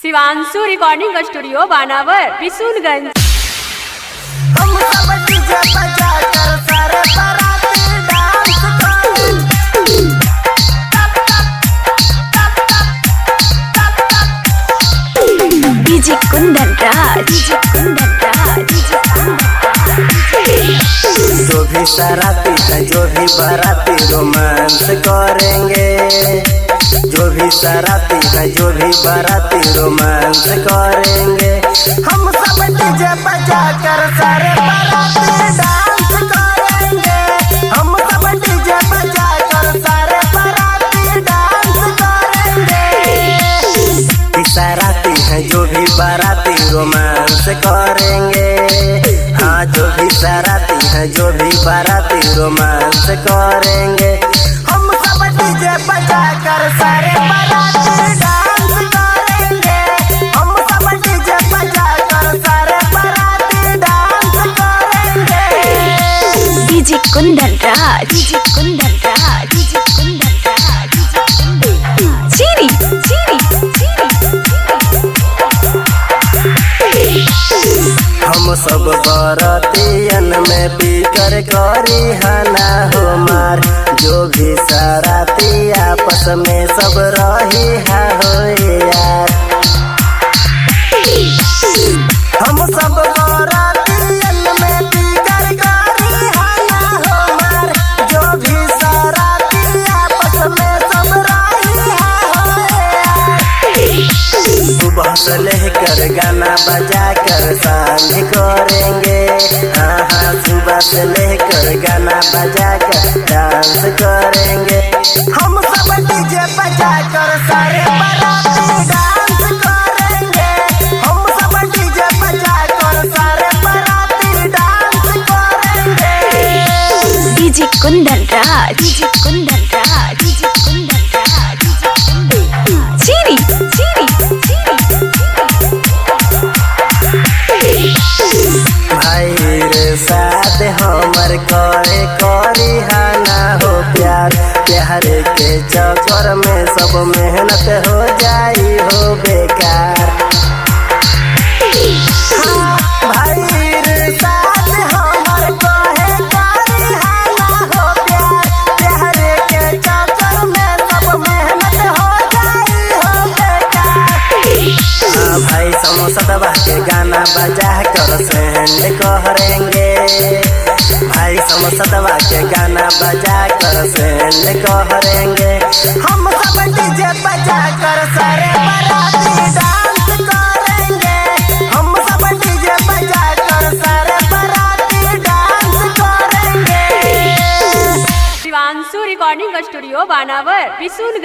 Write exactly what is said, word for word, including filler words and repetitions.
Shivanshu recording studio Banawar Bishunganj. हम सब DJ बजा कर सारे बाराती डांस करें। DJ Kundan Raj, DJ Kundan Raj, DJ Kundan Raj. जो भी सराती है जो भी बाराती रोमांस करेंगे। जो भी सराती है जो भी बाराती रोमांस करेंगे। हम सब डीजे बजा कर सारे बाराती डांस करेंगे। हम सब डीजे बजा कर सारे बाराती डांस करेंगे। सराती है जो भी बाराती रोमांस करेंगे। हाँ जो भी सराती है जो भी बाराती रोमांस करेंगे। हम सब डीजे बजा कर सारे बाराती डांस करेंगे। हम सब डीजे बजा कर सारे बाराती डांस करेंगे। DJ Kundan Raj, DJ Kundan Raj, DJ Kundan Raj, DJ Kundan Raj. चीरी चीरी चीरी। हम सब बारातियन में पीकर करी हना हो मार। जो भी सराती आपस में सब रही है हो यार। हम सब बारातियन में पीकर करी हना हो मार। जो भी सराती आपस में सब रही है हो यार। सुबह से लेकर गाना बजा कर सांझ करेंगे। हाँ हाँ सुबह से लेकर गाना बजा कर डांस करेंगे। हम सब डीजे बजा कर सारे बाराती डांस करेंगे। हम सब डीजे बजा कर सारे बाराती डांस करेंगे। DJ Kundan Raj, DJ Kundan Raj, DJ Kundan Raj, DJ Kundan Raj. चीरी चीरी चीरी। भाई रे साथ हमर करे करी हाना हो प्यार। प्यार के चक्कर में सब मेहनत हो जाई हो बेकार। हाँ, भाई रे साथ हमर कहे करी हाना हो प्यार। प्यार के चक्कर में सब मेहनत हो जाई हो बेकार। हाँ भाई समोसा दबा के गाना बजा कर सेंड करेंगे। भाई समोसा दबा के गाना बजा कर सेंड करेंगे। हम सब डीजे बजा कर सारे बाराती डांस करेंगे। हम सब डीजे बजा कर सारे बाराती डांस करेंगे। Shivanshu recording studio Banawar Bishunganj.